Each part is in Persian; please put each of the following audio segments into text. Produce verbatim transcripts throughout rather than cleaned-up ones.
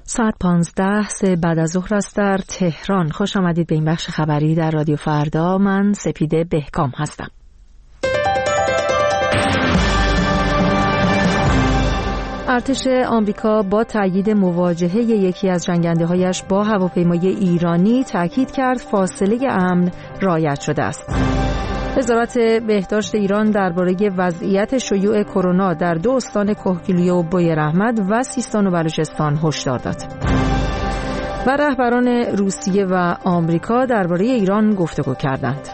ساعت پانزده سه بعد از ظهر است در تهران. خوش آمدید به این بخش خبری در رادیو فردا. من سپیده بهکام هستم. ارتش آمریکا با تأیید مواجهه یکی از جنگنده‌هایش با هواپیمای ایرانی تأکید کرد فاصله امن رعایت شده است. وزارت بهداشت ایران درباره وضعیت شیوع کرونا در دو استان کهگیلویه و بویراحمد و سیستان و بلوچستان هشدار داد. و رهبران روسیه و آمریکا درباره ایران گفتگو کردند.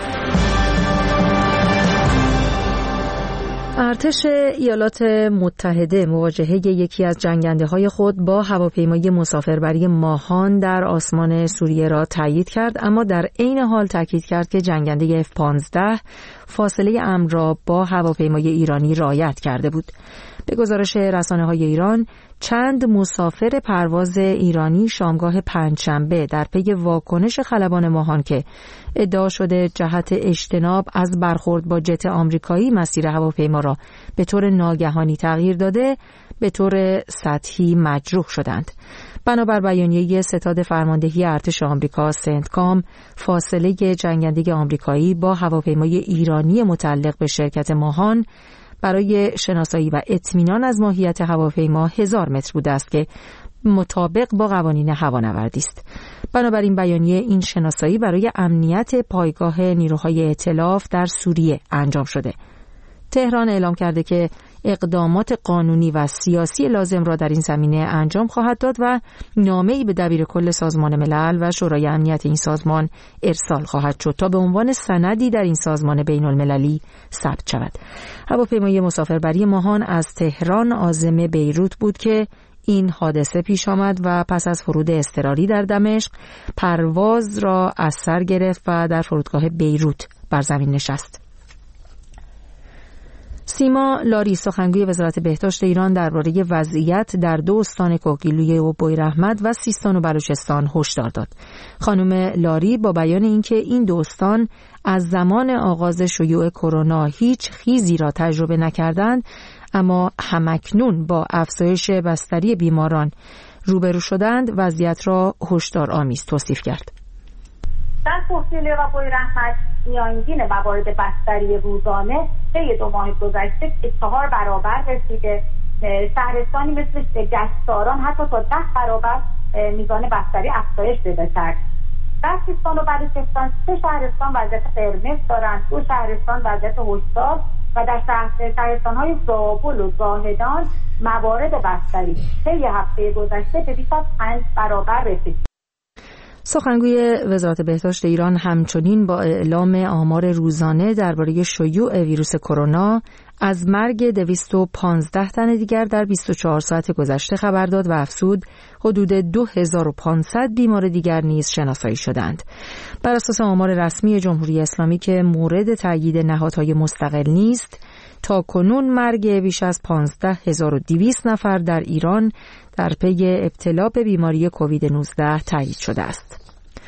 ارتش ایالات متحده مواجهه یکی از جنگنده‌های خود با هواپیمای مسافربری ماهان در آسمان سوریه را تایید کرد، اما در عین حال تاکید کرد که جنگنده اف پانزده فاصله امن را با هواپیمای ایرانی رعایت کرده بود. به گزارش رسانه‌های ایران، چند مسافر پرواز ایرانی شامگاه پنجشنبه در پی واکنش خلبان ماهان که ادعا شده جهت اجتناب از برخورد با جت آمریکایی مسیر هواپیما را به طور ناگهانی تغییر داده، به طور سطحی مجروح شدند. بنابر بیانیه ستاد فرماندهی ارتش آمریکا سنتکام، فاصله جنگنده آمریکایی با هواپیمای ایرانی متعلق به شرکت ماهان برای شناسایی و اطمینان از ماهیت هواپیما هزار متر بوده است که مطابق با قوانین هوانوردی است. بنابراین بیانیه این شناسایی برای امنیت پایگاه نیروهای ائتلاف در سوریه انجام شده. تهران اعلام کرده که اقدامات قانونی و سیاسی لازم را در این زمینه انجام خواهد داد و نامه‌ای به دبیر کل سازمان ملل و شورای امنیت این سازمان ارسال خواهد شد تا به عنوان سندی در این سازمان بین المللی ثبت شود. هواپیمای مسافربری ماهان از تهران عازم بیروت بود که این حادثه پیش آمد و پس از فرود اضطراری در دمشق پرواز را از سر گرفت و در فرودگاه بیروت بر زمین نشست. سیما لاری، سخنگوی وزارت بهداشت ایران، درباره وضعیت در دو استان کهگیلویه و بویراحمد و سیستان و بلوچستان هشدار داد. خانم لاری با بیان اینکه این دو استان از زمان آغاز شیوع کرونا هیچ خیزی را تجربه نکردند، اما همکنون با افزایش بستری بیماران روبرو شدند، وضعیت را هشدارآمیز توصیف کرد. در کهگیلویه و بویراحمد میانگین موارد بستری روزانه طی دو ماه گذشته به چهار برابر رسیده. شهرستانی مثل گچساران حتی تا ده برابر میزان بستری افزایش پیدا کرد. در سیستان و بلوچستان سه شهرستان وضعیت قرمز دارند، دو شهرستان وضعیت هشدار و در شهرستان‌های زابل و زاهدان موارد بستری طی هفته گذشته به بیش از پنج برابر رسید. سخنگوی وزارت بهداشت ایران همچنین با اعلام آمار روزانه درباره شیوع ویروس کرونا از مرگ دویست و پانزده تن دیگر در بیست و چهار ساعت گذشته خبر داد و افزود حدود دو هزار و پانصد بیمار دیگر نیز شناسایی شدند. بر اساس آمار رسمی جمهوری اسلامی که مورد تأیید نهادهای مستقل نیست، تا کنون مرگ بیش از پانزده هزار و دویست نفر در ایران در پی ابتلا به بیماری کووید نوزده تایید شده است.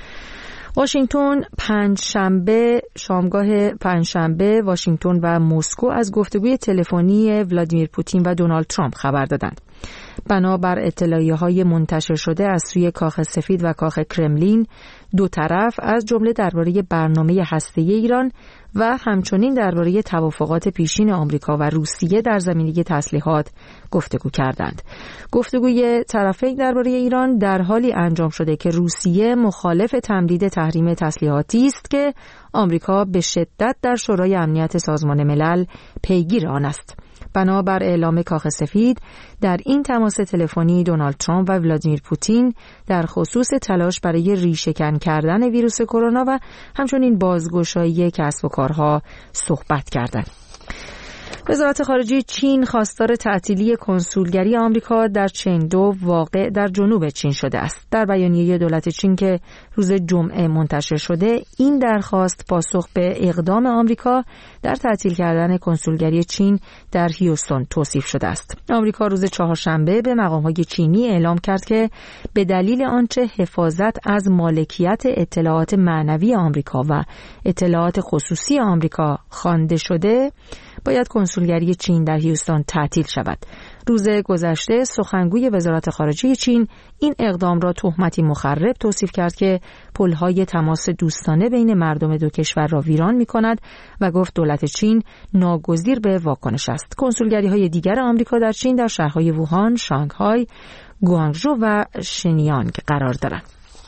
واشنگتن پنجشنبه شامگاه پنجشنبه واشنگتن و مسکو از گفتگوی تلفنی ولادیمیر پوتین و دونالد ترامپ خبر دادند. بنابر اطلاعیه‌های منتشر شده از سوی کاخ سفید و کاخ کرملین، دو طرف از جمله درباره برنامه هسته‌ای ایران و همچنین درباره توافقات پیشین آمریکا و روسیه در زمینه تسلیحات گفتگو کردند. گفتگوی طرفین درباره ایران در حالی انجام شده که روسیه مخالف تمدید تحریم تسلیحاتی است که آمریکا به شدت در شورای امنیت سازمان ملل پیگیر آن است. بنابر اعلام کاخ سفید، در این تماس تلفنی دونالد ترامپ و ولادیمیر پوتین در خصوص تلاش برای ریشه‌کن کردن ویروس کرونا و همچنین بازگشایی کسب و کارها صحبت کردند. وزارت خارجه چین خواستار تعطیلی کنسولگری آمریکا در چنگدو واقع در جنوب چین شده است. در بیانیه دولت چین که روز جمعه منتشر شده، این درخواست پاسخ به اقدام آمریکا در تعطیل کردن کنسولگری چین در هیوستون توصیف شده است. آمریکا روز چهارشنبه به مقام‌های چینی اعلام کرد که به دلیل آنچه حفاظت از مالکیت اطلاعات معنوی آمریکا و اطلاعات خصوصی آمریکا خوانده شده، باید کنسولگری چین در هیوستون تعطیل شود. روز گذشته سخنگوی وزارت خارجه چین این اقدام را تهمتی مخرب توصیف کرد که پل‌های تماس دوستانه بین مردم دو کشور را ویران می‌کند و گفت دولت چین ناگزیر به واکنش است. کنسولگری‌های دیگر آمریکا در چین در شهرهای ووهان، شانگهای، گوانگژو و شنیانگ قرار دارند.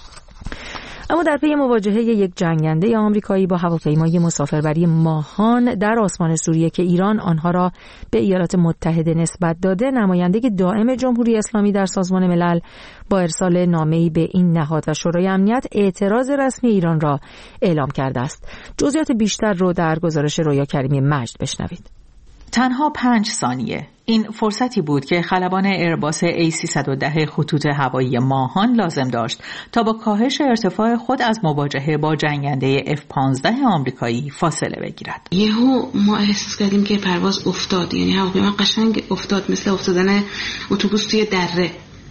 اما در پی مواجهه یک جنگنده آمریکایی با هواپیمای مسافربری ماهان در آسمان سوریه که ایران آنها را به ایالات متحده نسبت داده، نماینده دائم جمهوری اسلامی در سازمان ملل با ارسال نامه‌ای به این نهاد و شورای امنیت اعتراض رسمی ایران را اعلام کرده است. جزئیات بیشتر رو در گزارش رویا کریمی مجد بشنوید. تنها پنج ثانیه. این فرصتی بود که خلبان ایرباس ای سیصد و ده خطوط هوایی ماهان لازم داشت تا با کاهش ارتفاع خود از مواجهه با جنگنده اف پانزده آمریکایی فاصله بگیرد. یهو ما احساس کردیم که پرواز افتاد، یعنی هواپیما قشنگ افتاد، مثل افتادن اتوبوس توی دره.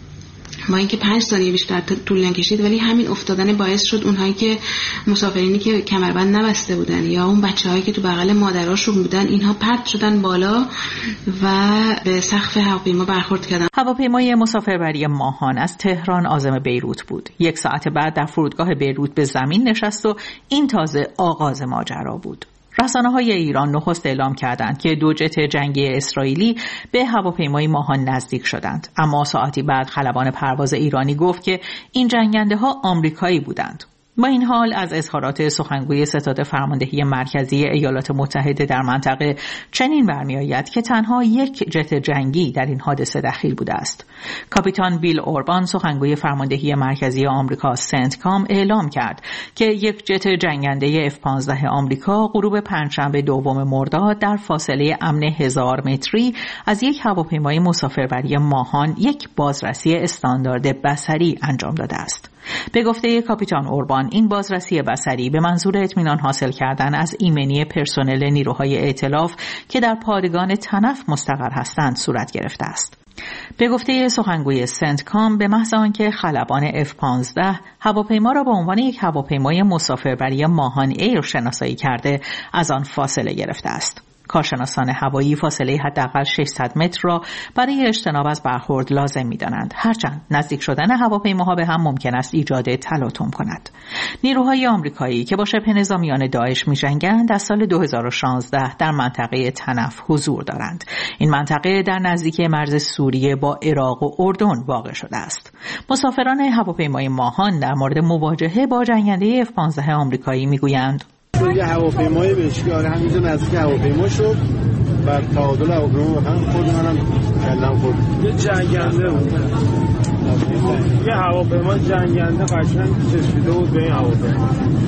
با اینکه پنج ثانیه بیشتر طول نکشید، ولی همین افتادن باعث شد اونهایی که مسافرینی که کمربند نبسته بودن یا اون بچه‌هایی که تو بغل مادراشون بودن، اینها پرت شدن بالا و به سقف هواپیما برخورد کردن. هواپیمای مسافربری ماهان از تهران عازم بیروت بود. یک ساعت بعد در فرودگاه بیروت به زمین نشست و این تازه آغاز ماجرا بود. رسانه‌های ایران نخست اعلام کردند که دو جت جنگی اسرائیلی به هواپیمای ماهان نزدیک شدند، اما ساعتی بعد خلبان پرواز ایرانی گفت که این جنگنده‌ها آمریکایی بودند. با این حال از اظهارات سخنگوی ستاد فرماندهی مرکزی ایالات متحده در منطقه چنین برمی‌آید که تنها یک جت جنگی در این حادثه دخیل بوده است. کاپیتان بیل اوربان سخنگوی فرماندهی مرکزی آمریکا سنتکام اعلام کرد که یک جت جنگنده اف پانزده آمریکا غروب پنجشنبه دوم مرداد در فاصله امن هزار متری از یک هواپیمای مسافربری ماهان یک بازرسی استاندارد بصری انجام داده است. به گفته کاپیتان اوربان، این بازرسی بصری به منظور اطمینان حاصل کردن از ایمنی پرسنل نیروهای ائتلاف که در پادگان تنف مستقر هستند صورت گرفته است. به گفته سخنگوی سنتکام، به محض آنکه خلبان اف پانزده هواپیما را به عنوان یک هواپیمای مسافربری ماهان ایر شناسایی کرده، از آن فاصله گرفته است. کارشناسان هوایی فاصله حداقل ششصد متر را برای اجتناب از برخورد لازم می‌دانند، هرچند نزدیک شدن هواپیماها به هم ممکن است ایجاد تلاطم کند. نیروهای آمریکایی که با شبه نظامیان داعش می‌جنگند از سال دو هزار و شانزده در منطقه تنف حضور دارند. این منطقه در نزدیکی مرز سوریه با عراق و اردن واقع شده است. مسافران هواپیمای ماهان در مورد مواجهه با جنگنده اف پانزده آمریکایی می‌گویند یه هواپیمای بهشی آره همینجا نزدیک هواپیما شد، بعد تعادل هواپیما به هم خورد، منم کلم خورد. یه جنگنده بود، یه هواپیما جنگنده قشنگ چسبیده بود به این هواپیما.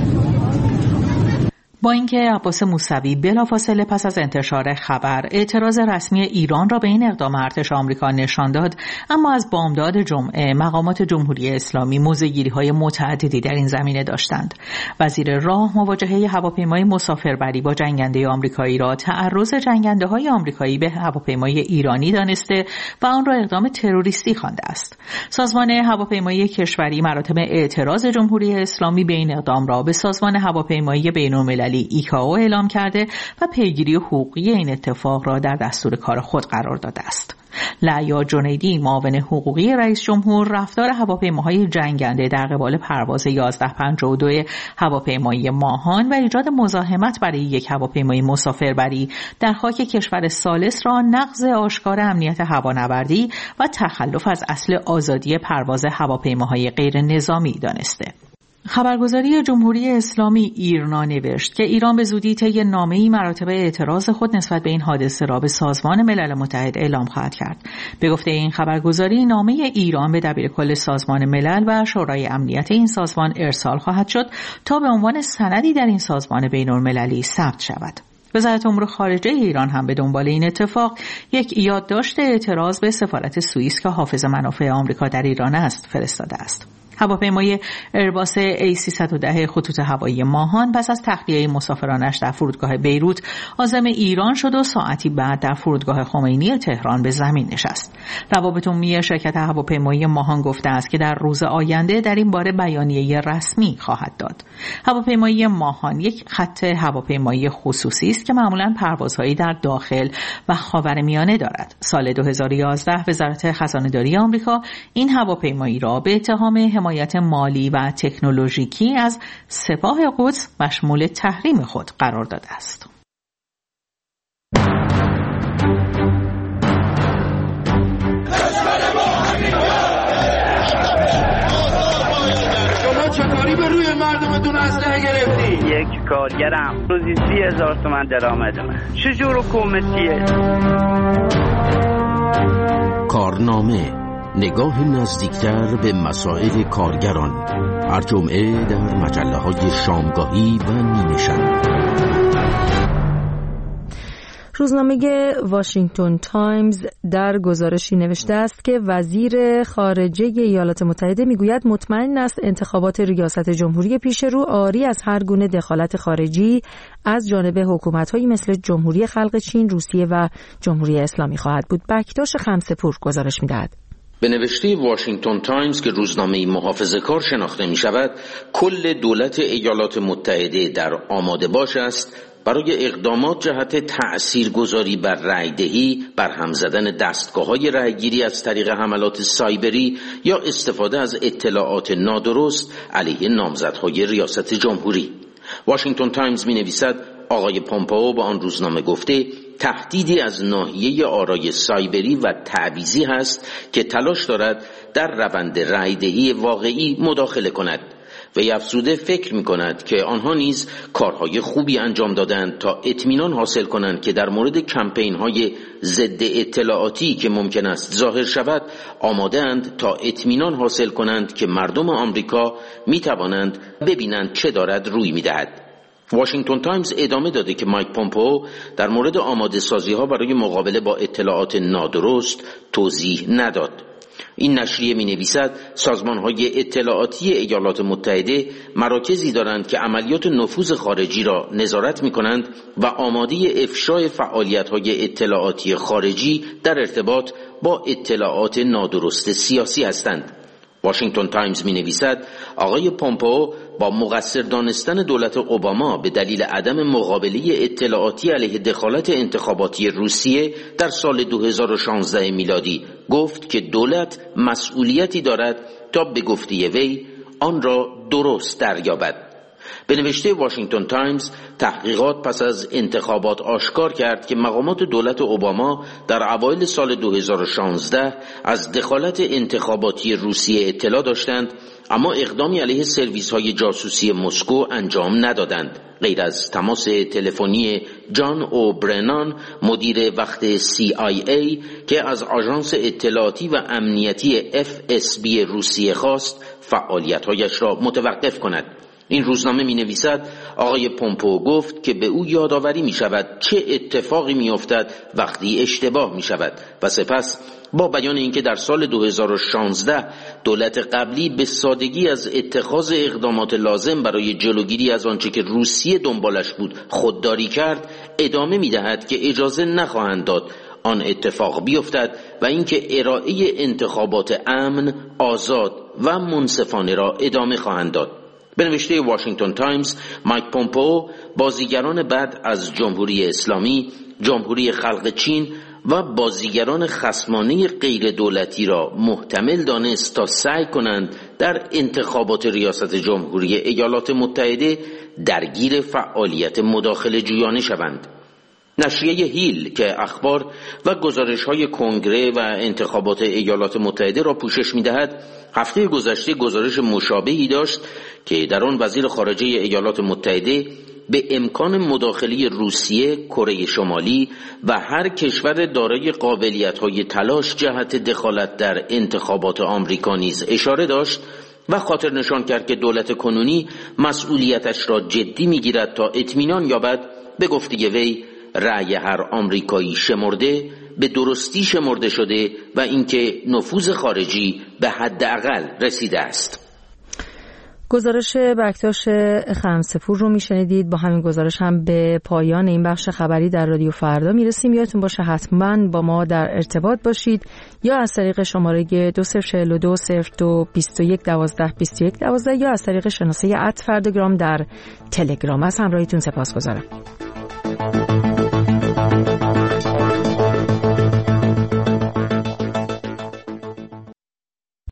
با اینکه عباس موسوی بلافاصله پس از انتشار خبر اعتراض رسمی ایران را به این اقدام ارتش آمریکا نشان داد، اما از بامداد جمعه مقامات جمهوری اسلامی موضع‌گیری‌های متعددی در این زمینه داشتند. وزیر راه مواجهه هواپیمای مسافربری با جنگنده آمریکایی را تعرض جنگنده‌های آمریکایی به هواپیمای ایرانی دانسته و آن را اقدام تروریستی خوانده است. سازمان هواپیمایی کشوری مراتب اعتراض جمهوری اسلامی به این اقدام را به سازمان هواپیمایی بین‌المللی ایکائو اعلام کرده و پیگیری حقوقی این اتفاق را در دستور کار خود قرار داده است. لعیا جنیدی، معاون حقوقی رئیس جمهور، رفتار هواپیماهای جنگنده در قبال پرواز یازده پنجاه و دو هواپیمایی ماهان و ایجاد مزاحمت برای یک هواپیمای مسافربری در خاک کشور ثالث را نقض آشکار امنیت هوانوردی و تخلف از اصل آزادی پرواز هواپیماهای غیر نظامی دانسته. خبرگزاری جمهوری اسلامی ایرنا نوشت که ایران به زودی طی نامه‌ای مراتب اعتراض خود نسبت به این حادثه را به سازمان ملل متحد اعلام خواهد کرد. به گفته این خبرگزاری، نامه ایران به دبیرکل سازمان ملل و شورای امنیت این سازمان ارسال خواهد شد تا به عنوان سندی در این سازمان بین‌المللی ثبت شود. وزارت امور خارجه ایران هم به دنبال این اتفاق یک یادداشت اعتراض به سفارت سوئیس که حافظ منافع آمریکا در ایران است فرستاده است. هواپیمای ایرباس ای سیصد و ده خطوط هوایی ماهان پس از تخلیه مسافرانش در فرودگاه بیروت عازم ایران شد و ساعتی بعد در فرودگاه خمینی تهران به زمین نشست. روابط عمومی شرکت هواپیمایی ماهان گفته است که در روز آینده در این باره بیانیه رسمی خواهد داد. هواپیمایی ماهان یک خط هواپیمایی خصوصی است که معمولاً پروازهایی در داخل و خاورمیانه دارد. سال دو هزار و یازده وزارت خزانه‌داری آمریکا این هواپیمایی را به اتهام حمایت مالی و تکنولوژیکی از سپاه قدس مشمول تحریم خود قرار داده است. شما چطوری به روی مردمتون اسلحه گرفتی؟ یک کارگرم روزی سی هزار تومن درآمدمه. چجور حکومتیه؟ کارنامه، نگاه نزدیکتر به مسائل کارگران، هر جمعه در مجله‌های شامگاهی و نیمه شب. روزنامه واشنگتن تایمز در گزارشی نوشته است که وزیر خارجه ایالات متحده میگوید مطمئن است انتخابات ریاست جمهوری پیش رو عاری از هر گونه دخالت خارجی از جانب حکومت‌هایی مثل جمهوری خلق چین، روسیه و جمهوری اسلامی خواهد بود. بکتاش خمسه‌پور گزارش می‌دهد. به نوشته واشنگتن تایمز که روزنامه محافظه‌کار شناخته می شود، کل دولت ایالات متحده در آماده باش است برای اقدامات جهت تأثیرگذاری بر رأیدهی، بر هم زدن دستگاه‌های رأیگیری از طریق حملات سایبری یا استفاده از اطلاعات نادرست علیه نامزدهای ریاست جمهوری. واشنگتن تایمز می نویسد آقای پومپئو با آن روزنامه گفته تهدیدی از ناحیه آرای سایبری و تعویضی هست که تلاش دارد در روند رأیدهی واقعی مداخله کند. وی افزوده فکر می کند که آنها نیز کارهای خوبی انجام دادند تا اطمینان حاصل کنند که در مورد کمپین های ضد اطلاعاتی که ممکن است ظاهر شود آماده اند تا اطمینان حاصل کنند که مردم آمریکا می توانند ببینند چه دارد روی می دهد. واشنگتن تایمز ادامه داده که مایک پومپئو در مورد آماده سازی ها برای مقابله با اطلاعات نادرست توضیح نداد. این نشریه می نویسد سازمان های اطلاعاتی ایالات متحده مراکزی دارند که عملیات نفوذ خارجی را نظارت می کنند و آماده افشای فعالیت های اطلاعاتی خارجی در ارتباط با اطلاعات نادرست سیاسی هستند. واشنگتن تایمز می نویسد آقای پومپئو با مقصر دانستن دولت اوباما به دلیل عدم مقابله اطلاعاتی علیه دخالت انتخاباتی روسیه در سال دو هزار و شانزده میلادی گفت که دولت مسئولیتی دارد تا به گفته وی آن را درست دریابد. به نوشته واشنگتن تایمز تحقیقات پس از انتخابات آشکار کرد که مقامات دولت اوباما در اوایل سال دو هزار و شانزده از دخالت انتخاباتی روسیه اطلاع داشتند اما اقدامی علیه سرویس‌های جاسوسی مسکو انجام ندادند، غیر از تماس تلفنی جان او برنان مدیر وقت سی آی ای که از آژانس اطلاعاتی و امنیتی اف اس بی روسیه خواست فعالیت‌هایش را متوقف کند. این روزنامه می نویسد آقای پومپئو گفت که به او یادآوری می شود چه اتفاقی می افتد وقتی اشتباه می شود و سپس با بیان اینکه در سال دو هزار و شانزده دولت قبلی به سادگی از اتخاذ اقدامات لازم برای جلوگیری از آنچه که روسیه دنبالش بود خودداری کرد، ادامه می دهد که اجازه نخواهند داد آن اتفاق بیفتد و اینکه ارائه انتخابات امن، آزاد و منصفانه را ادامه خواهند داد. به نوشته واشنگتن تایمز مایک پومپئو بازیگران بعد از جمهوری اسلامی، جمهوری خلق چین و بازیگران خصمانه غیر دولتی را محتمل دانست تا سعی کنند در انتخابات ریاست جمهوری ایالات متحده درگیر فعالیت مداخله جویانه شوند. نشریه هیل که اخبار و گزارش‌های کنگره و انتخابات ایالات متحده را پوشش می‌دهد، هفته گذشته گزارش مشابهی داشت که در آن وزیر خارجه ایالات متحده به امکان مداخله روسیه، کره شمالی و هر کشور دارای قابلیت‌های تلاش جهت دخالت در انتخابات آمریکا نیز اشاره داشت و خاطر نشان کرد که دولت کنونی مسئولیتش را جدی می‌گیرد تا اطمینان یابد به گفته وی رأی هر آمریکایی شمرده، به درستی شمرده شده و اینکه نفوذ خارجی به حداقل رسیده است. گزارش بکتاش خمسپور رو میشنیدید. با همین گزارش هم به پایان این بخش خبری در رادیو فردا میرسیم. یادتون باشه حتما با ما در ارتباط باشید یا از طریق شماره دو صفر چهل و دو صفر دو بیست و یک دوازده بیست و یک دوازده یا از طریق شناسه ات فرداگرام در تلگرام. از همراهیتون سپاسگزارم.